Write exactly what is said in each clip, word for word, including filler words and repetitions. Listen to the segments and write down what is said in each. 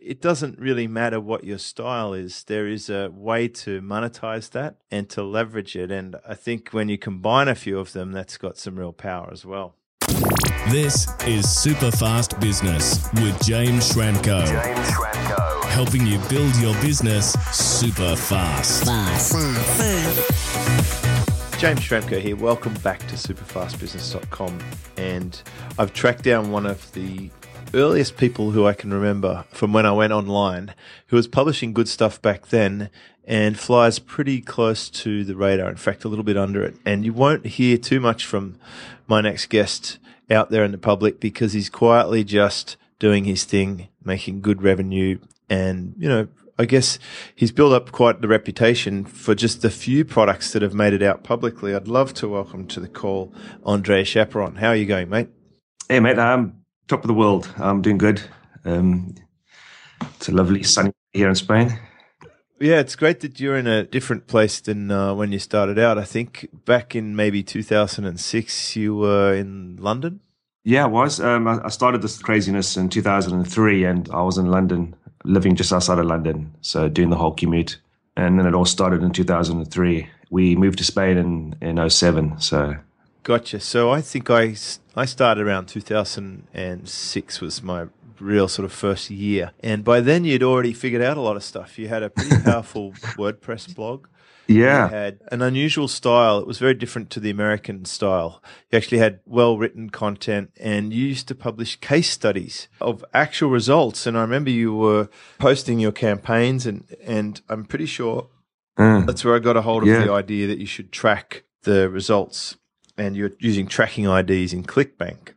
it doesn't really matter what your style is. There is a way to monetize that and to leverage it. And I think when you combine a few of them, that's got some real power as well. This is Super Fast Business with James Schramko. James Schramko. Helping you build your business super fast. Fast, fast, fast. James Schramko here. Welcome back to super fast business dot com. And I've tracked down one of the earliest people who I can remember from when I went online, who was publishing good stuff back then and flies pretty close to the radar, in fact, a little bit under it. And you won't hear too much from my next guest out there in the public because he's quietly just doing his thing, making good revenue. And, you know, I guess he's built up quite the reputation for just the few products that have made it out publicly. I'd love to welcome to the call Andre Chaperon. How are you going, mate? Hey, mate. I'm top of the world. I'm doing good. Um, it's a lovely sunny here in Spain. Yeah, it's great that you're in a different place than uh, when you started out. I think back in maybe two thousand six, you were in London? Yeah, I was. Um, I, I started this craziness in two thousand three, and I was in London, living just outside of London, so doing the whole commute. And then it all started in two thousand three. We moved to Spain in, in oh seven, so... Gotcha. So I think I, I started around two thousand six was my real sort of first year. And by then you'd already figured out a lot of stuff. You had a pretty powerful WordPress blog. Yeah. You had an unusual style. It was very different to the American style. You actually had well-written content and you used to publish case studies of actual results. And I remember you were posting your campaigns and, and I'm pretty sure mm. that's where I got a hold of yeah. the idea that you should track the results. And you're using tracking I Ds in ClickBank.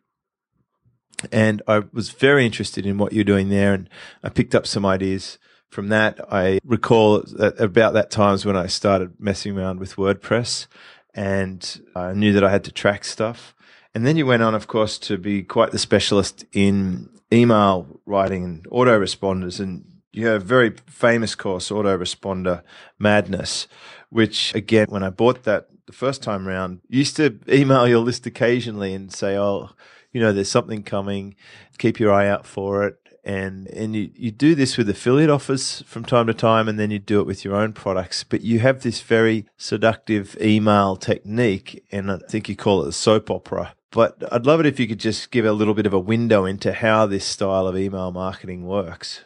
And I was very interested in what you're doing there, and I picked up some ideas from that. I recall that about that times when I started messing around with WordPress, and I knew that I had to track stuff. And then you went on, of course, to be quite the specialist in email writing and autoresponders, and you have a very famous course, Autoresponder Madness, which, again, when I bought that the first time around, you used to email your list occasionally and say, oh, you know, there's something coming, keep your eye out for it. And and you, you do this with affiliate offers from time to time, and then you do it with your own products. But you have this very seductive email technique, and I think you call it a soap opera. But I'd love it if you could just give a little bit of a window into how this style of email marketing works.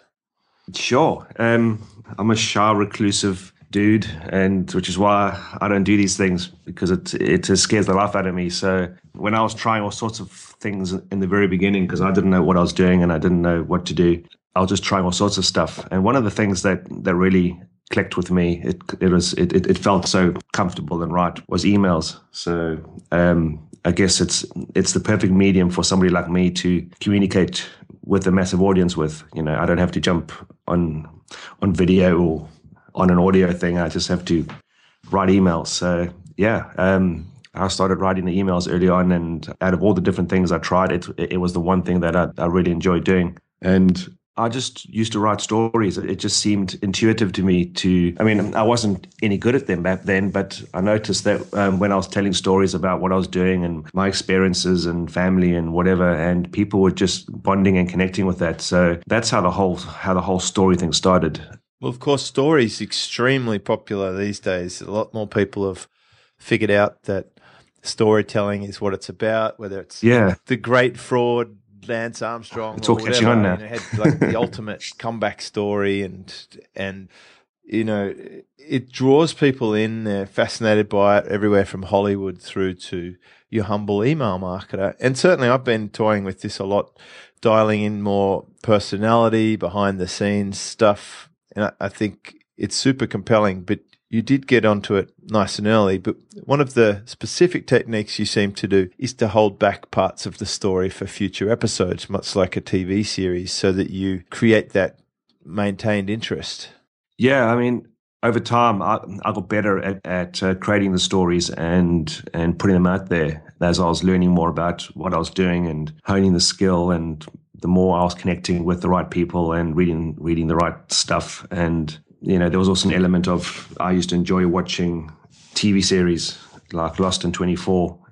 Sure. Um, I'm a shy, reclusive dude, and which is why I don't do these things, because it it just scares the life out of me. So when I was trying all sorts of things in the very beginning, because I didn't know what I was doing and I didn't know what to do, I was just trying all sorts of stuff. And one of the things that that really clicked with me, it it was it it, it felt so comfortable and right, was emails. So um, I guess it's it's the perfect medium for somebody like me to communicate with a massive audience with. You know, I don't have to jump on on video or on an audio thing. I just have to write emails. So yeah, um, I started writing the emails early on, and out of all the different things I tried, it it was the one thing that I, I really enjoyed doing. And I just used to write stories. It just seemed intuitive to me to, I mean, I wasn't any good at them back then, but I noticed that um, when I was telling stories about what I was doing and my experiences and family and whatever, and people were just bonding and connecting with that. So that's how the whole, how the whole story thing started. Well, of course, stories extremely popular these days. A lot more people have figured out that storytelling is what it's about, whether it's yeah. the great fraud, Lance Armstrong, it's all or whatever. catching on now. You know, it had like the ultimate comeback story, and and you know, it draws people in. They're fascinated by it, everywhere from Hollywood through to your humble email marketer. And certainly, I've been toying with this a lot, dialing in more personality, behind the scenes stuff, and I, I think it's super compelling. But you did get onto it nice and early, but one of the specific techniques you seem to do is to hold back parts of the story for future episodes, much like a T V series, so that you create that maintained interest. Yeah, I mean, over time, I, I got better at, at uh, creating the stories and and putting them out there as I was learning more about what I was doing and honing the skill, and the more I was connecting with the right people and reading reading the right stuff. And you know, there was also an element of, I used to enjoy watching T V series like Lost in twenty-four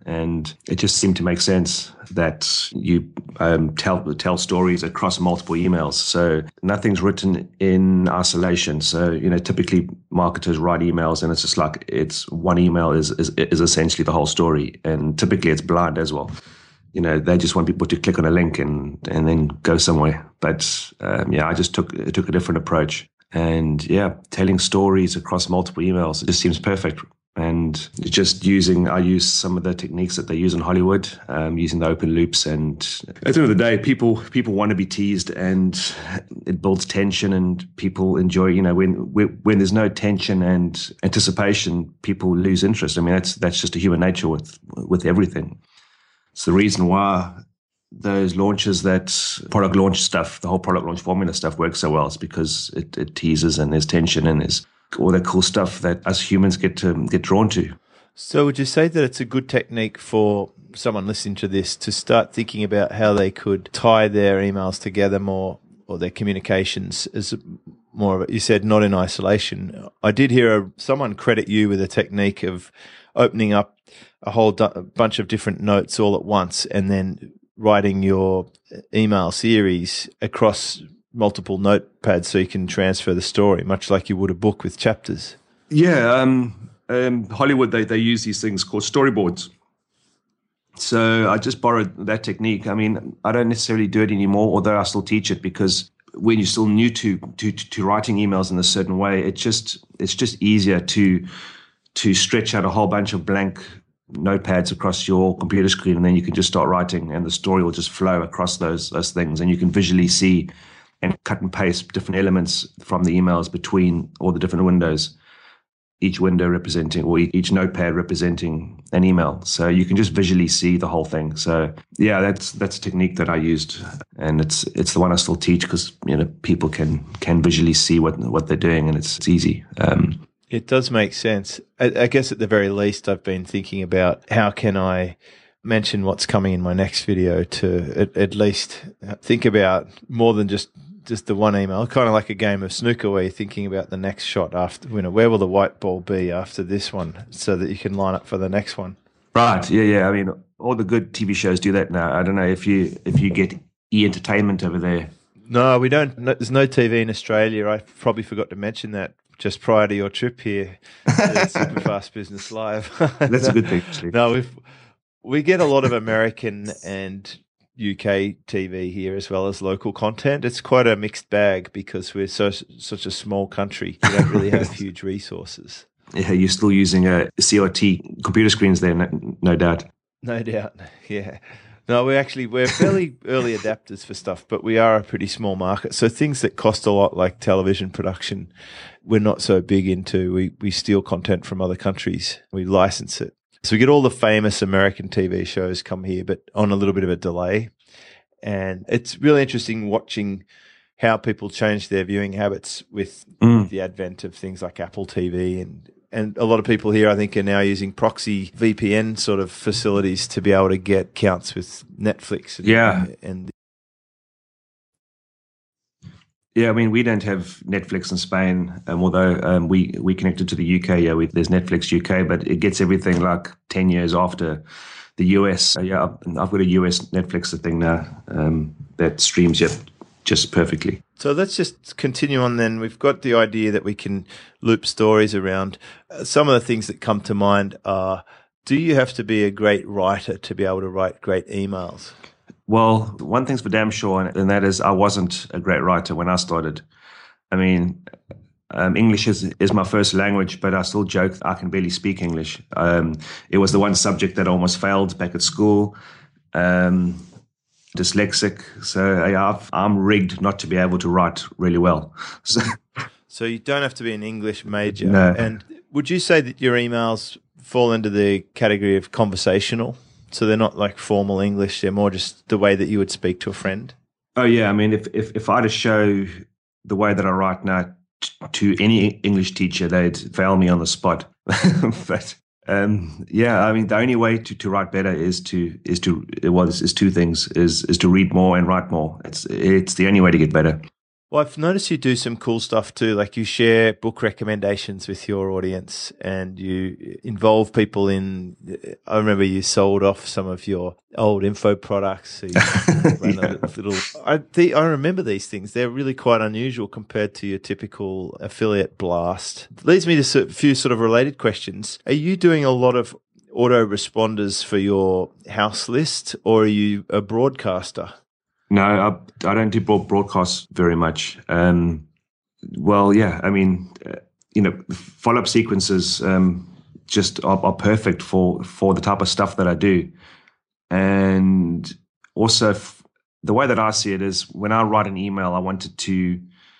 And it just seemed to make sense that you um, tell tell stories across multiple emails. So nothing's written in isolation. So, you know, typically marketers write emails and it's just like it's one email is, is, is essentially the whole story. And typically it's blind as well. You know, they just want people to click on a link and, and then go somewhere. But um, yeah, I just took took a different approach. And yeah, telling stories across multiple emails, it just seems perfect. And just using, I use some of the techniques that they use in Hollywood, um, using the open loops. And at the end of the day, people people want to be teased, and it builds tension, and people enjoy. You know, when when there's no tension and anticipation, people lose interest. I mean, that's that's just a human nature with with everything. It's the reason why those launches, that product launch stuff, the whole product launch formula stuff works so well. It's because it, it teases and there's tension and there's all that cool stuff that us humans get to get drawn to. So would you say that it's a good technique for someone listening to this to start thinking about how they could tie their emails together more, or their communications as more of it? You said not in isolation. I did hear a, someone credit you with a technique of opening up a whole du- bunch of different notes all at once and then writing your email series across multiple notepads so you can transfer the story, much like you would a book with chapters. Yeah, um, um, Hollywood, they, they use these things called storyboards. So I just borrowed that technique. I mean, I don't necessarily do it anymore, although I still teach it, because when you're still new to to, to writing emails in a certain way, it just it's just easier to to stretch out a whole bunch of blank notepads across your computer screen, and then you can just start writing, and the story will just flow across those those things, and you can visually see and cut and paste different elements from the emails between all the different windows, each window representing, or each notepad representing an email. So you can just visually see the whole thing. So yeah, that's that's a technique that I used, and it's it's the one I still teach, because you know people can can visually see what what they're doing, and it's, it's easy. Um, It does make sense. I, I guess at the very least, I've been thinking about how can I mention what's coming in my next video to at, at least think about more than just, just the one email, kind of like a game of snooker where you're thinking about the next shot after, you know, where will the white ball be after this one so that you can line up for the next one. Right. Yeah, yeah. I mean, all the good T V shows do that now. I don't know if you if you get E! Entertainment over there. No, we don't. No, there's no T V in Australia. I probably forgot to mention that just prior to your trip here to Superfast Business Live. That's no, a good thing, actually. No, we've, we get a lot of American and U K T V here, as well as local content. It's quite a mixed bag because we're so such a small country. We don't really have huge resources. Yeah, you're still using a C R T computer screens there, no, no doubt. No doubt, yeah. No, we actually, we're fairly early adapters for stuff, but we are a pretty small market. So things that cost a lot, like television production, we're not so big into. We we steal content from other countries. We license it. So we get all the famous American T V shows come here, but on a little bit of a delay. And it's really interesting watching how people change their viewing habits with Mm. the advent of things like Apple T V, and and a lot of people here, I think, are now using proxy V P N sort of facilities to be able to get counts with Netflix. And, Yeah. and Yeah, I mean, we don't have Netflix in Spain, um, although um, we we connected to the U K. Yeah, we, there's Netflix U K, but it gets everything like ten years after the U S. So yeah, I've, I've got a U S Netflix thing now um, that streams it just perfectly. So let's just continue on then. We've got the idea that we can loop stories around. Uh, some of the things that come to mind are, do you have to be a great writer to be able to write great emails? Well, one thing's for damn sure, and that is I wasn't a great writer when I started. I mean, um, English is, is my first language, but I still joke I can barely speak English. Um, it was the one subject that I almost failed back at school. Um, dyslexic, so yeah, I've, I'm rigged not to be able to write really well. So, So you don't have to be an English major. No. And would you say that your emails fall into the category of conversational? So they're not like formal English, they're more just the way that you would speak to a friend? oh yeah, I mean, if if if I had to show the way that I write now t- to any English teacher, they'd fail me on the spot. But um, yeah, I mean, the only way to, to write better is to is to well, is, is two things: is is to read more and write more. It's it's the only way to get better. Well, I've noticed you do some cool stuff too. Like you share book recommendations with your audience and you involve people in, I remember you sold off some of your old info products. So you ran yeah. a little, I, the, I remember these things. They're really quite unusual compared to your typical affiliate blast. Leads me to a few sort of related questions. Are you doing a lot of autoresponders for your house list, or are you a broadcaster? No, I, I don't do broad, broadcasts very much. Um, well, yeah, I mean, uh, you know, follow-up sequences um, just are, are perfect for, for the type of stuff that I do. And also, f- the way that I see it is when I write an email, I want it to,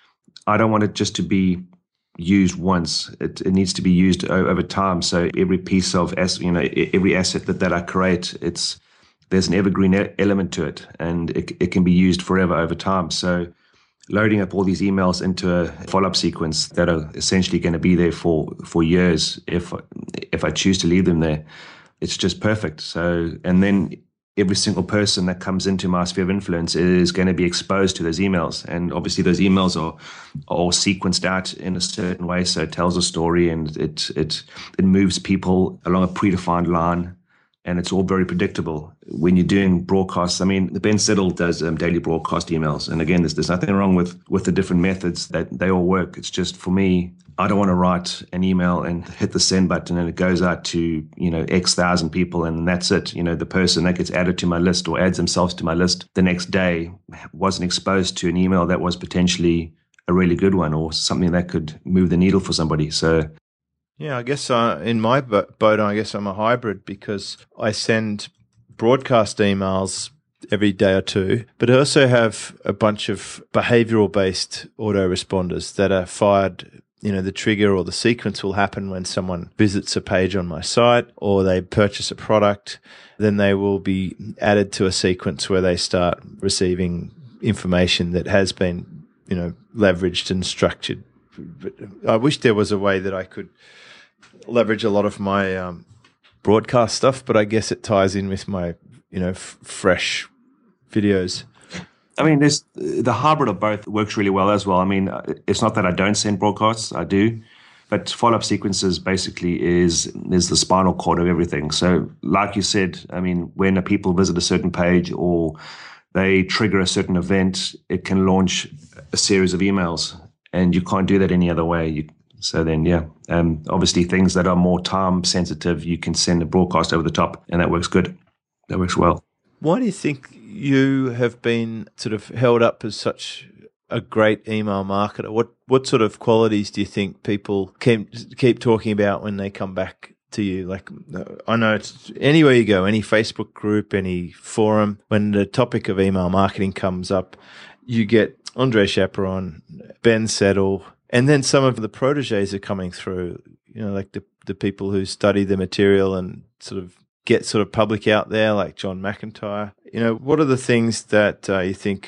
I don't want it just to be used once. It, it needs to be used o- over time. So every piece of, as you know, every asset that, that I create, it's, there's an evergreen element to it, and it, it can be used forever over time. So loading up all these emails into a follow-up sequence that are essentially going to be there for, for years, if if I choose to leave them there, it's just perfect. So, and then every single person that comes into my sphere of influence is going to be exposed to those emails. And obviously those emails are, are all sequenced out in a certain way. So it tells a story and it it it moves people along a predefined line. And it's all very predictable. When you're doing broadcasts, I mean, Ben Siddle does um, daily broadcast emails. And again, there's, there's nothing wrong with, with the different methods that they all work. It's just for me, I don't want to write an email and hit the send button and it goes out to, you know, X thousand people and that's it. You know, the person that gets added to my list or adds themselves to my list the next day wasn't exposed to an email that was potentially a really good one or something that could move the needle for somebody. So yeah, I guess uh, in my boat, I guess I'm a hybrid because I send broadcast emails every day or two, but I also have a bunch of behavioral-based autoresponders that are fired. You know, the trigger or the sequence will happen when someone visits a page on my site or they purchase a product. Then they will be added to a sequence where they start receiving information that has been, you know, leveraged and structured. But I wish there was a way that I could leverage a lot of my um, broadcast stuff, but I guess it ties in with my, you know, f- fresh videos. I mean, there's the hybrid of both works really well as well. I mean, it's not that I don't send broadcasts, I do, but follow-up sequences basically is is the spinal cord of everything. So like you said, I mean, when people visit a certain page or they trigger a certain event, it can launch a series of emails, and you can't do that any other way. You, So then, yeah, um, obviously things that are more time sensitive, you can send a broadcast over the top and that works good. That works well. Why do you think you have been sort of held up as such a great email marketer? What what sort of qualities do you think people keep, keep talking about when they come back to you? Like, I know it's anywhere you go, any Facebook group, any forum, when the topic of email marketing comes up, you get Andre Chaperon, Ben Settle, and then some of the proteges are coming through, you know, like the, the people who study the material and sort of get sort of public out there, like John McIntyre. You know, what are the things that uh, you think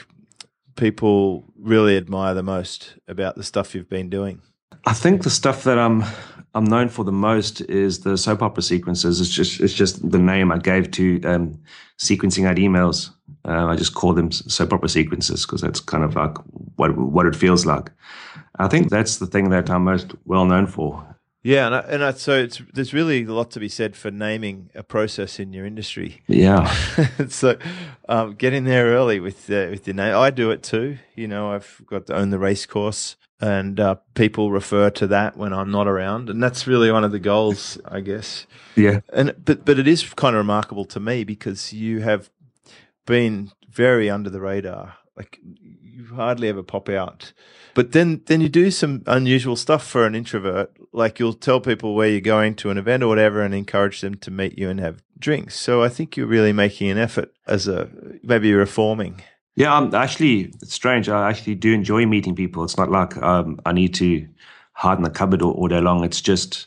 people really admire the most about the stuff you've been doing? I think the stuff that I'm I'm known for the most is the soap opera sequences. It's just it's just the name I gave to um, sequencing out emails. Uh, I just call them soap opera sequences because that's kind of like what what it feels like. I think that's the thing that I'm most well known for. Yeah, and I, and I, so it's, there's really a lot to be said for naming a process in your industry. Yeah. So um, get in there early with uh, with your name. I do it too. You know, I've got to own the race course, and uh, people refer to that when I'm not around, and that's really one of the goals, I guess. Yeah. And but but it is kind of remarkable to me because you have been very under the radar. Like you hardly ever pop out. But then, then you do some unusual stuff for an introvert. Like you'll tell people where you're going to an event or whatever and encourage them to meet you and have drinks. So I think you're really making an effort as a, maybe you're reforming. Yeah, I'm actually, it's strange. I actually do enjoy meeting people. It's not like um, I need to hide in the cupboard all, all day long. It's just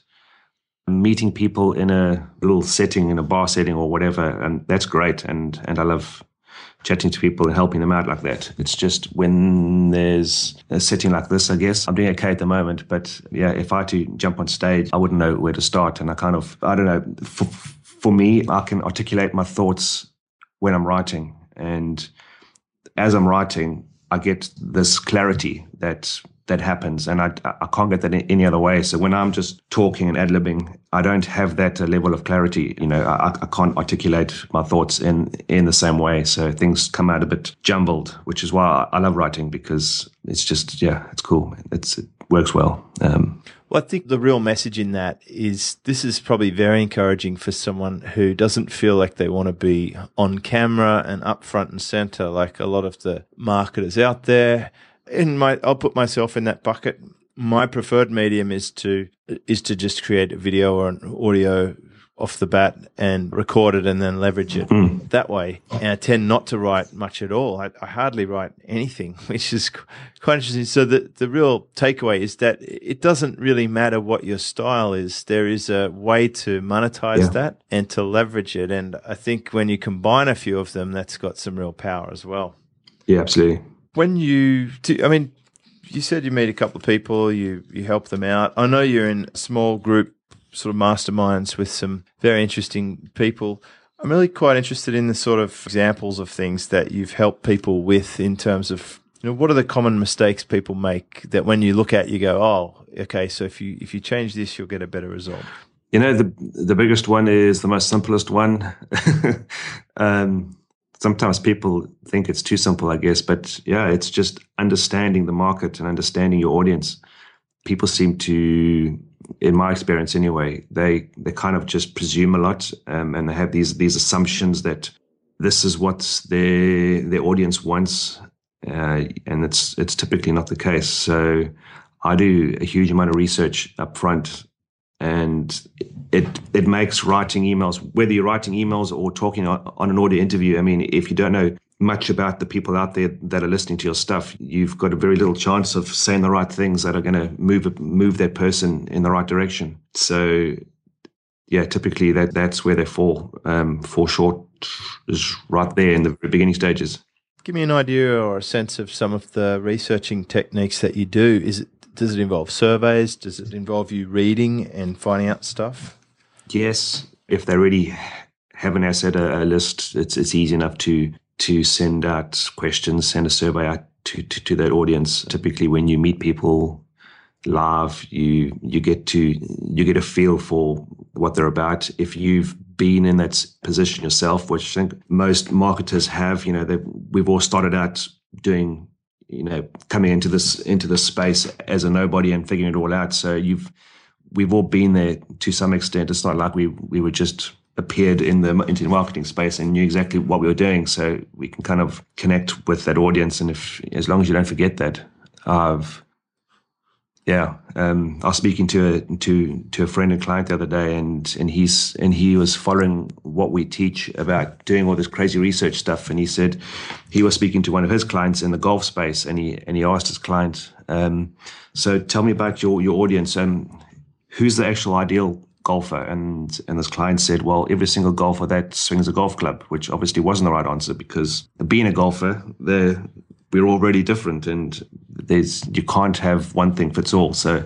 meeting people in a little setting, in a bar setting or whatever. And that's great. And, and I love chatting to people and helping them out like that. It's just when there's a setting like this, I guess. I'm doing okay at the moment, but yeah, if I had to jump on stage, I wouldn't know where to start. And I kind of, I don't know, for, for me, I can articulate my thoughts when I'm writing. And as I'm writing, I get this clarity that that happens, and I I can't get that in any other way. So when I'm just talking and ad-libbing, I don't have that uh, level of clarity. You know, I, I can't articulate my thoughts in in the same way. So things come out a bit jumbled, which is why I love writing, because it's just yeah, it's cool. It's it works well. Um, Well, I think the real message in that is this is probably very encouraging for someone who doesn't feel like they want to be on camera and up front and center like a lot of the marketers out there. In my, I'll put myself in that bucket. My preferred medium is to is to just create a video or an audio off the bat and record it and then leverage it mm. that way. And I tend not to write much at all. I, I hardly write anything, which is quite interesting. So the, the real takeaway is that it doesn't really matter what your style is. There is a way to monetize yeah. that and to leverage it. And I think when you combine a few of them, that's got some real power as well. Yeah, absolutely. When you, do, I mean, you said you meet a couple of people, you, you help them out. I know you're in a small group sort of masterminds with some very interesting people. I'm really quite interested in the sort of examples of things that you've helped people with in terms of, you know, what are the common mistakes people make that when you look at, you go, oh, okay, so if you if you change this, you'll get a better result. You know, the the biggest one is the most simplest one. um, sometimes people think it's too simple, I guess, but yeah, it's just understanding the market and understanding your audience. People seem to, in my experience anyway, they they kind of just presume a lot, um, and they have these these assumptions that this is what their their audience wants, uh, and it's it's typically not the case. So I do a huge amount of research up front, and it it makes writing emails, whether you're writing emails or talking on, on an audio interview. I mean, if you don't know much about the people out there that are listening to your stuff, you've got a very little chance of saying the right things that are going to move move that person in the right direction. So, yeah, typically that that's where they fall um, fall short, is right there in the beginning stages. Give me an idea or a sense of some of the researching techniques that you do. Is it does it involve surveys? Does it involve you reading and finding out stuff? Yes, if they already have an asset, a, a list, it's it's easy enough to. to send out questions, send a survey out to, to, to that audience. Typically when you meet people live, you you get to you get a feel for what they're about. If you've been in that position yourself, which I think most marketers have, you know, we've all started out doing, you know, coming into this into this space as a nobody and figuring it all out. So you've we've all been there to some extent. It's not like we we were just appeared in the into the marketing space and knew exactly what we were doing, so we can kind of connect with that audience. And if as long as you don't forget that, I've yeah, um, I was speaking to a to to a friend and client the other day, and and he's and he was following what we teach about doing all this crazy research stuff, and he said he was speaking to one of his clients in the golf space, and he and he asked his client, um, so tell me about your your audience, and um, who's the actual ideal golfer? And and this client said, well, every single golfer that swings a golf club, which obviously wasn't the right answer, because being a golfer, the we're all really different, and there's you can't have one thing fits all. So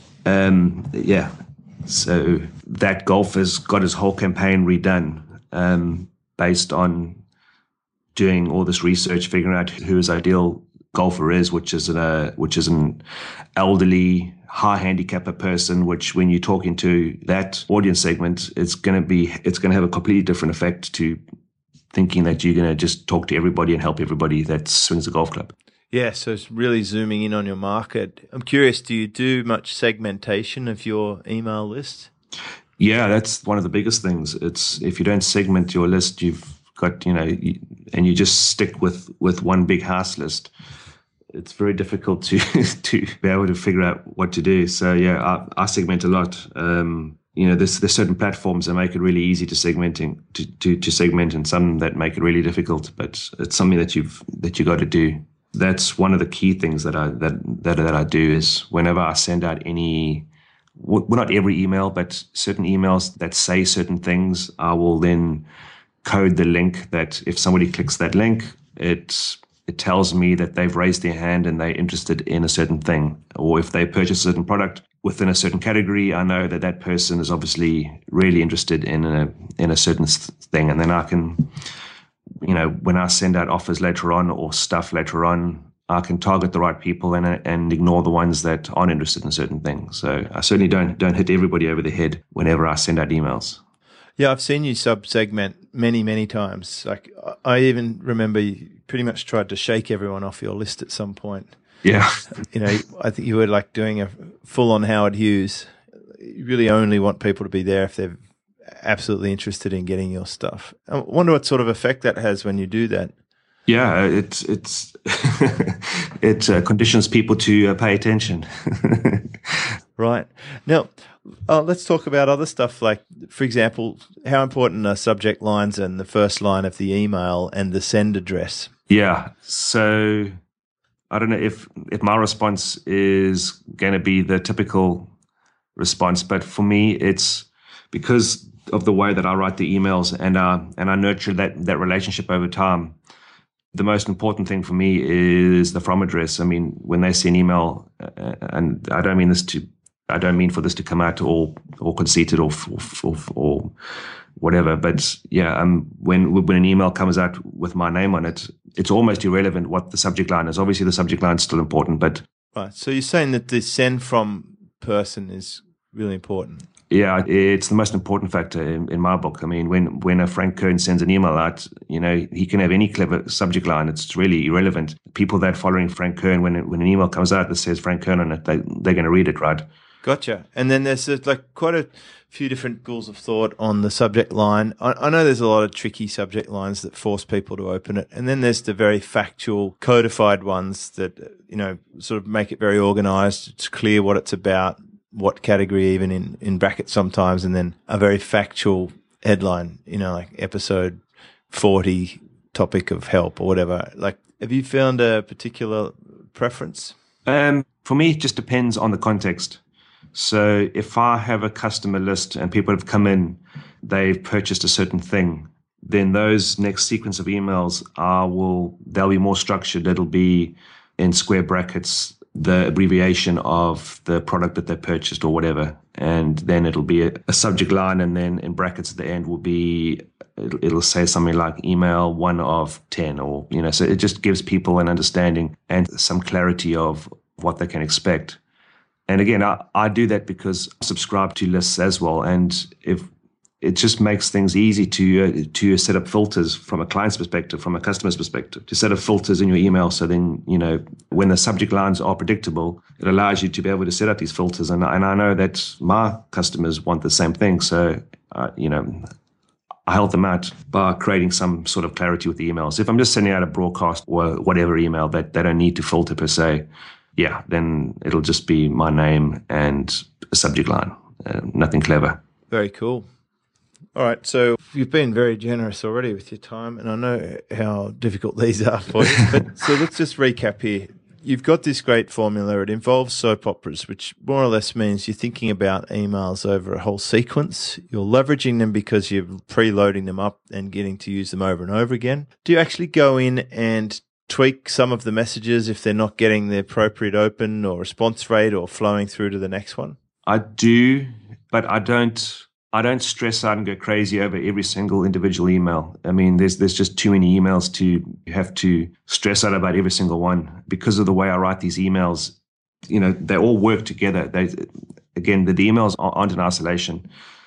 um yeah so that golfer's got his whole campaign redone um based on doing all this research, figuring out who his ideal golfer is, which is a which is an elderly, high handicapper person, which when you're talking to that audience segment, it's going to be it's going to have a completely different effect to thinking that you're going to just talk to everybody and help everybody that swings a golf club. Yeah, so it's really zooming in on your market. I'm curious, do you do much segmentation of your email list? Yeah, that's one of the biggest things. It's if you don't segment your list, you've got, you know, you, and you just stick with with one big house list, it's very difficult to to be able to figure out what to do. So yeah, I, I segment a lot. Um, you know, there's there's certain platforms that make it really easy to segmenting to, to to segment, and some that make it really difficult. But it's something that you've that you got to do. That's one of the key things that I that that that I do is whenever I send out any, well, not every email, but certain emails that say certain things, I will then code the link that if somebody clicks that link, it's it tells me that they've raised their hand and they're interested in a certain thing. Or if they purchase a certain product within a certain category, I know that that person is obviously really interested in a in a certain thing. And then I can, you know, when I send out offers later on or stuff later on, I can target the right people and and ignore the ones that aren't interested in certain things. So I certainly don't don't hit everybody over the head whenever I send out emails. Yeah, I've seen you sub-segment many, many times. Like I even remember you pretty much tried to shake everyone off your list at some point. Yeah. You know, I think you were like doing a full-on Howard Hughes. You really only want people to be there if they're absolutely interested in getting your stuff. I wonder what sort of effect that has when you do that. Yeah, it's it's it uh, conditions people to uh, pay attention. Right. Now, uh, let's talk about other stuff like, for example, how important are subject lines and the first line of the email and the send address? Yeah. So I don't know if, if my response is going to be the typical response, but for me, it's because of the way that I write the emails and uh, and I nurture that that relationship over time. The most important thing for me is the from address. I mean, when they see an email, uh, and I don't mean this to, I don't mean for this to come out all all conceited or or, or whatever. But yeah, um, when when an email comes out with my name on it, it's almost irrelevant what the subject line is. Obviously, the subject line is still important, but right. So you're saying that the send from person is really important. Yeah, it's the most important factor in, in my book. I mean, when, when a Frank Kern sends an email out, you know, he can have any clever subject line. It's really irrelevant. People that are following Frank Kern, when when an email comes out that says Frank Kern on it, they, they're going to read it, right? Gotcha. And then there's uh, like quite a few different schools of thought on the subject line. I, I know there's a lot of tricky subject lines that force people to open it. And then there's the very factual, codified ones that, you know, sort of make it very organized. It's clear what it's about, what category even in, in brackets sometimes, and then a very factual headline, you know, like episode forty, topic of help or whatever. Like, have you found a particular preference? Um, for me, it just depends on the context. So if I have a customer list and people have come in, they've purchased a certain thing, then those next sequence of emails are will they'll be more structured. It'll be in square brackets, the abbreviation of the product that they purchased or whatever. And then it'll be a, a subject line, and then in brackets at the end will be, it'll, it'll say something like email one of ten, or, you know, so it just gives people an understanding and some clarity of what they can expect. And again, I, I do that because I subscribe to lists as well. And if it just makes things easy to uh, to set up filters from a client's perspective, from a customer's perspective, to set up filters in your email. So then, you know, when the subject lines are predictable, it allows you to be able to set up these filters. And, and I know that my customers want the same thing. So, uh, you know, I help them out by creating some sort of clarity with the emails. If I'm just sending out a broadcast or whatever email that they don't need to filter per se, yeah, then it'll just be my name and a subject line, uh, nothing clever. Very cool. All right, so you've been very generous already with your time, and I know how difficult these are for you. But so let's just recap here. You've got this great formula. It involves soap operas, which more or less means you're thinking about emails over a whole sequence. You're leveraging them because you're preloading them up and getting to use them over and over again. Do you actually go in and tweak some of the messages if they're not getting the appropriate open or response rate or flowing through to the next one? I do, but I don't... I don't stress out and go crazy over every single individual email. I mean, there's there's just too many emails to have to stress out about every single one. Because of the way I write these emails, you know, they all work together. They, again, the, the emails aren't in isolation.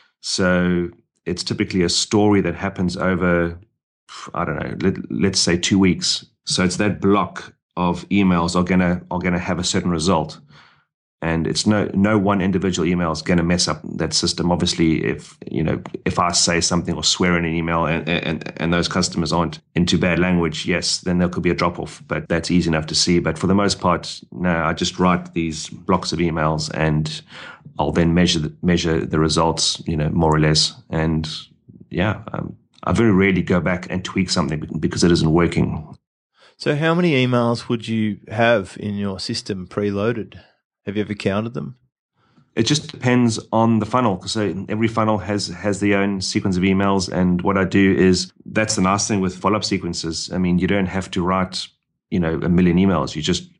So it's typically a story that happens over, I don't know, let, let's say two weeks. So it's that block of emails are gonna are gonna have a certain result. And it's no no one individual email is going to mess up that system. Obviously, if you know if I say something or swear in an email and, and and those customers aren't into bad language, yes, then there could be a drop off. But that's easy enough to see. But for the most part, no, I just write these blocks of emails and I'll then measure the, measure the results, you know, more or less. And yeah, um, I very rarely go back and tweak something because it isn't working. So, how many emails would you have in your system preloaded? Have you ever counted them? It just depends on the funnel. So every funnel has has their own sequence of emails. And what I do is, that's the nice thing with follow-up sequences. I mean, you don't have to write, you know, a million emails. You just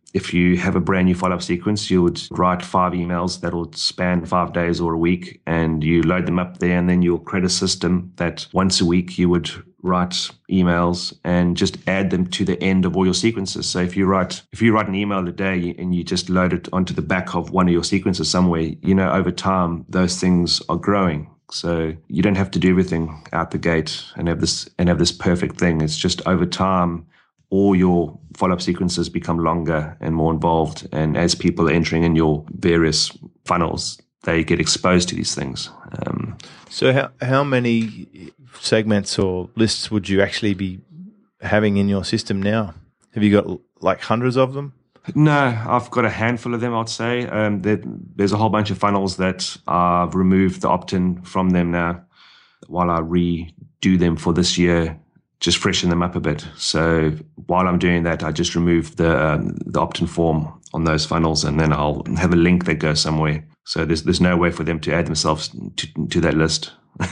if you have a brand new follow-up sequence, you would write five emails that will span five days or a week, and you load them up there, and then you'll create a system that once a week you would write emails and just add them to the end of all your sequences. So if you write if you write an email a day and you just load it onto the back of one of your sequences somewhere, you know, over time those things are growing. So you don't have to do everything out the gate and have this and have this perfect thing. It's just over time, all your follow-up sequences become longer and more involved. And as people are entering in your various funnels, they get exposed to these things. Um, so how how many segments or lists would you actually be having in your system now? Have you got like hundreds of them? No, I've got a handful of them, I'd say. Um, there, there's a whole bunch of funnels that I've removed the opt-in from them now while I redo them for this year, just freshen them up a bit. So while I'm doing that, I just remove the um, the opt-in form on those funnels, and then I'll have a link that goes somewhere. So there's there's no way for them to add themselves to, to that list.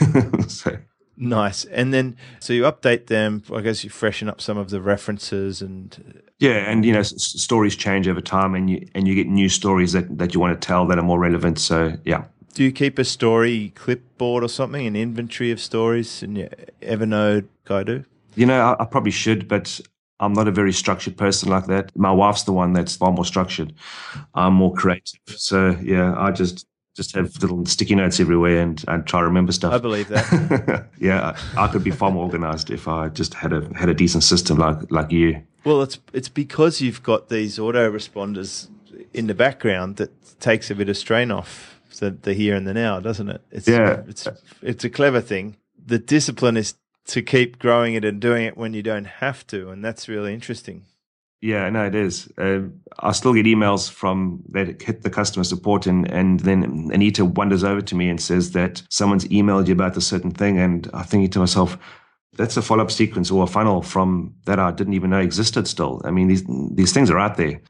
So. Nice. And then, so you update them, I guess you freshen up some of the references and... Yeah, and, you know, s- stories change over time, and you and you get new stories that, that you want to tell that are more relevant. So, yeah. Do you keep a story clipboard or something, an inventory of stories in your Evernote, Guido? You know, I, I probably should, but I'm not a very structured person like that. My wife's the one that's far more structured. I'm more creative. So, yeah, I just... just have little sticky notes everywhere and, and try to remember stuff. I believe that. Yeah, I could be far more organized if I just had a had a decent system like like you. Well, it's it's because you've got these autoresponders in the background that takes a bit of strain off the, the here and the now, doesn't it? It's, yeah. It's, it's a clever thing. The discipline is to keep growing it and doing it when you don't have to, and that's really interesting. Yeah, no, it is. Uh, I still get emails from that hit the customer support, and, and then Anita wanders over to me and says that someone's emailed you about a certain thing, and I'm thinking to myself, that's a follow-up sequence or a funnel from that I didn't even know existed still. I mean, these these things are out there.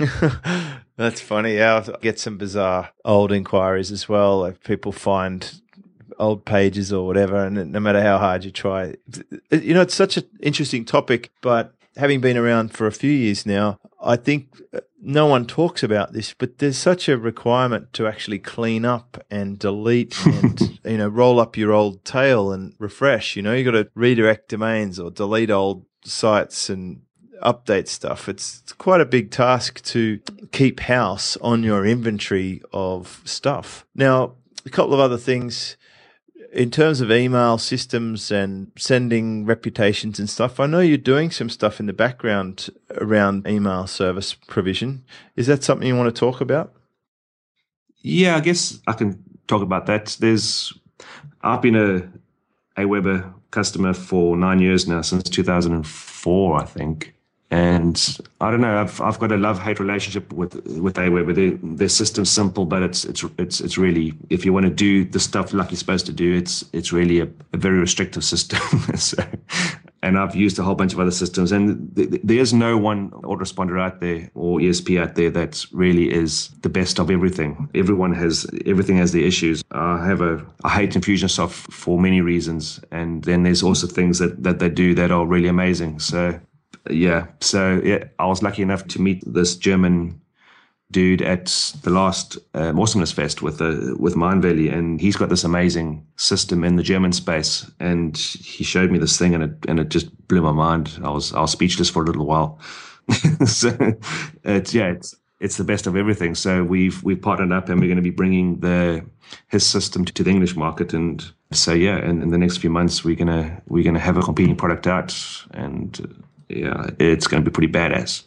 That's funny. Yeah, I get some bizarre old inquiries as well. Like people find old pages or whatever, and no matter how hard you try, you know, it's such an interesting topic, but having been around for a few years now, I think no one talks about this, but there's such a requirement to actually clean up and delete and, you know, roll up your old tail and refresh. You know, you got to redirect domains or delete old sites and update stuff. It's, it's quite a big task to keep house on your inventory of stuff. Now, a couple of other things. In terms of email systems and sending reputations and stuff, I know you're doing some stuff in the background around email service provision. Is that something you want to talk about? Yeah, I guess I can talk about that. There's, I've been a Aweber customer for nine years now, since two thousand four, I think. And I don't know, I've I've got a love-hate relationship with with Aweber. Their, their system's simple, but it's it's it's it's really, if you want to do the stuff like you're supposed to do, it's it's really a, a very restrictive system. So, and I've used a whole bunch of other systems, and th- th- there's no one autoresponder out there or E S P out there that really is the best of everything. Everyone has everything has their issues. I have a I hate Infusionsoft for many reasons, and then there's also things that that they do that are really amazing. So. Yeah, so yeah, I was lucky enough to meet this German dude at the last um, Awesomeness Fest with uh, with Mindvalley, and he's got this amazing system in the German space, and he showed me this thing, and it and it just blew my mind. I was I was speechless for a little while. So it's yeah, it's it's the best of everything. So we've we've partnered up, and we're going to be bringing the his system to, to the English market, and so yeah, in, in the next few months we're gonna we're gonna have a competing product out, and. Uh, Yeah, it's going to be pretty badass.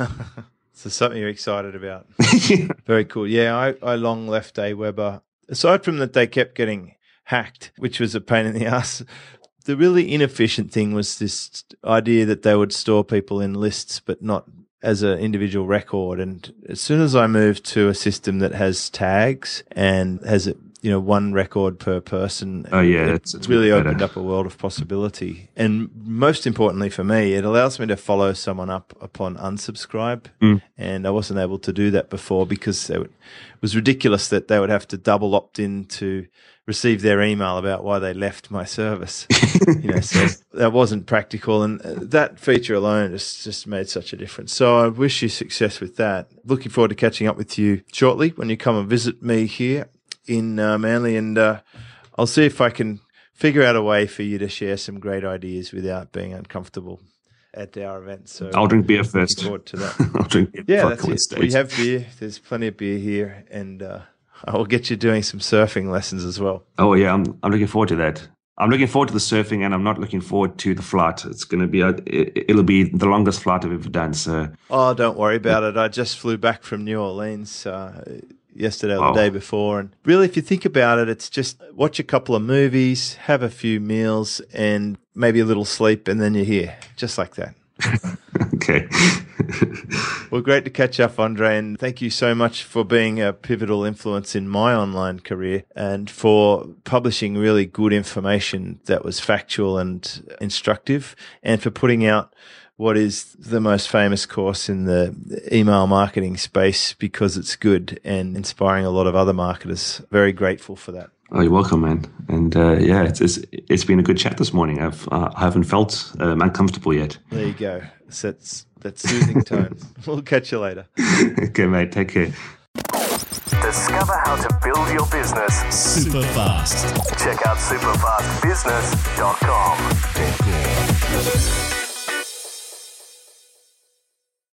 So something you're excited about. Very cool. Yeah, I, I long left Aweber. Aside from that, they kept getting hacked, which was a pain in the ass. The really inefficient thing was this idea that they would store people in lists, but not as an individual record. And as soon as I moved to a system that has tags and has a you know, one record per person. Oh, yeah. It it's, it's really better. opened up a world of possibility. And most importantly for me, it allows me to follow someone up upon unsubscribe. Mm. And I wasn't able to do that before because it was ridiculous that they would have to double opt in to receive their email about why they left my service. You know, so that wasn't practical, and that feature alone has just made such a difference. So I wish you success with that. Looking forward to catching up with you shortly when you come and visit me here in uh, Manly, and uh, I'll see if I can figure out a way for you to share some great ideas without being uncomfortable at our event. So I'll drink beer first. Looking forward to that. I'll drink beer. Yeah, that's it. We have beer. There's plenty of beer here, and uh, I will get you doing some surfing lessons as well. Oh yeah, I'm I'm looking forward to that. I'm looking forward to the surfing, and I'm not looking forward to the flight. It's going to be a, it, it'll be the longest flight I've ever done. So oh, don't worry about it. I just flew back from New Orleans uh, yesterday or oh. the day before, and really, if you think about it, it's just watch a couple of movies, have a few meals, and maybe a little sleep, and then you're here, just like that. Okay. Well, great to catch up, Andre, and thank you so much for being a pivotal influence in my online career and for publishing really good information that was factual and instructive, and for putting out what is the most famous course in the email marketing space because it's good and inspiring a lot of other marketers. Very grateful for that. Oh, you're welcome, man. And uh, yeah, it's, it's it's been a good chat this morning. I've uh, I haven't felt um, uncomfortable yet. There you go. So that's that soothing tone. We'll catch you later. Okay, mate. Take care. Discover how to build your business super fast. Check out super fast business dot com.